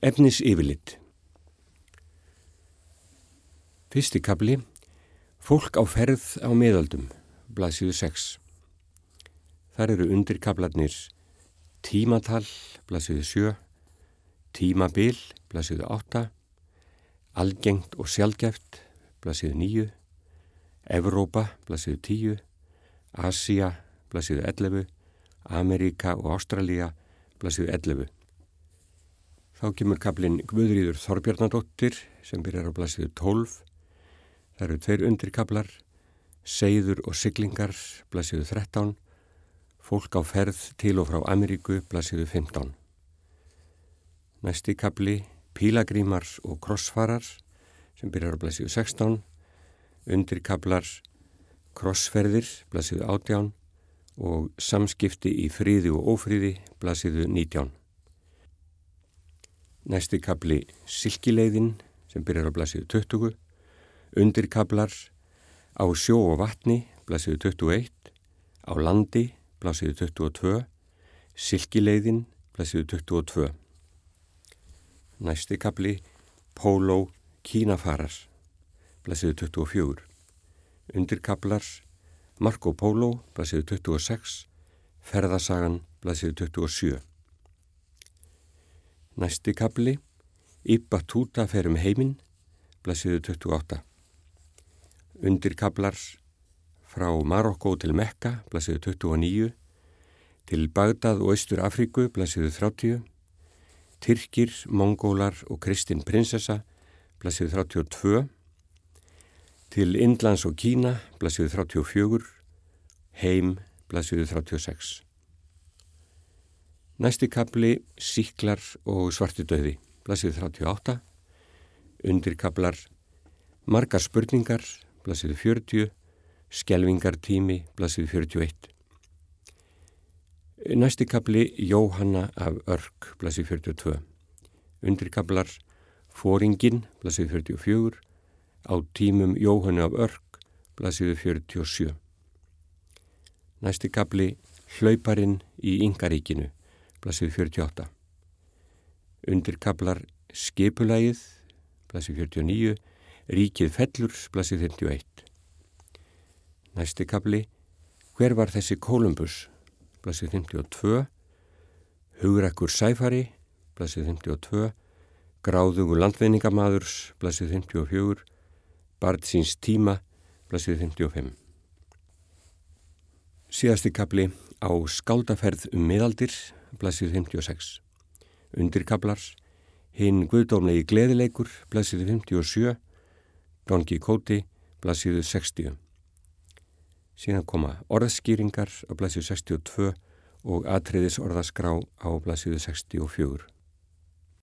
Efnisyfirlit. Fyrsti kafli. Fólk á ferð á miðöldum, blaðsíðu 6. Þar eru undirkaflarnir tímatal, blaðsíðu 7, tímabil, blaðsíðu 8, algengt og sjaldgæft, blaðsíðu 9, Evrópa, blaðsíðu 10, Asía, blaðsíðu 11, Ameríka og Ástralía, blaðsíðu 11. Þá kemur kaflinn Guðríður Þorbjarnardóttir sem byrjar á blaðsíðu 12. Það eru 2 undirkaflar, seiður og siglingar, blaðsíðu 13, fólk á ferð til og frá Ameríku, blaðsíðu 15. Næsti kafli, pílagrímar og krossfarar sem byrjar á blaðsíðu 16, undirkaflar, krossferðir, blaðsíðu 18 og samskipti í friði og ófriði, blaðsíðu 19. Næsti kafli, silkileiðin sem byrjar á blaðsíðu 20, undirkaflar, á sjó og vatni, blaðsíðu 21, á landi, blaðsíðu 22, silkileiðin, blaðsíðu 22. Næsti kafli, póló, kínafarar, blaðsíðu 24, undirkaflar, Marco Polo, blaðsíðu 26, ferðasagan, blaðsíðu 27. Næsti kafli, Ibba Túta fer heiminn, blaðsíðu 28. Undirkaflar, frá Marokkó til Mekka, blaðsíðu 29, til Bagdad og Austur-Afríku, blaðsíðu 30, Tyrkir, Mongólar og Kristin prinsessa, blaðsíðu 32, til Indlands og Kína, blaðsíðu 34, heim, blaðsíðu 36. Næsti kafli, sýklar og svartidauði, blaðsíðu 38, undirkaflar, margar spurningar, blaðsíðu 40, skelfingartími, blaðsíðu 41. Næsti kafli, Jóhanna af Örk, blaðsíðu 42, undirkaflar, foringinn, blaðsíðu 44, á tímum Jóhannu af Örk, blaðsíðu 47. Næsti kafli, hlauparinn í Ingaríkinu, blaðsíðu 48. Undirkaflar, skipulagið, blaðsíðu 49, ríkið fellur, blaðsíðu 51. Næsti kafli, hver var þessi Kólumbus, blaðsíðu 52, hugrakkur sæfari, blaðsíðu 52, gráðugur landvinningamadurs, blaðsíðu 54, barn síns tíma, blaðsíðu 55. Síðasti kafli, á skáldaferð miðaldir, blaðsíðu 56. Undirkaflar, hinn guðdómlegi gleðileikur, blaðsíðu 57, Don Quixote, blaðsíðu 60. Síðan koma orðskýringar á blaðsíðu 62 og atriðisorðaskrá á blaðsíðu 64.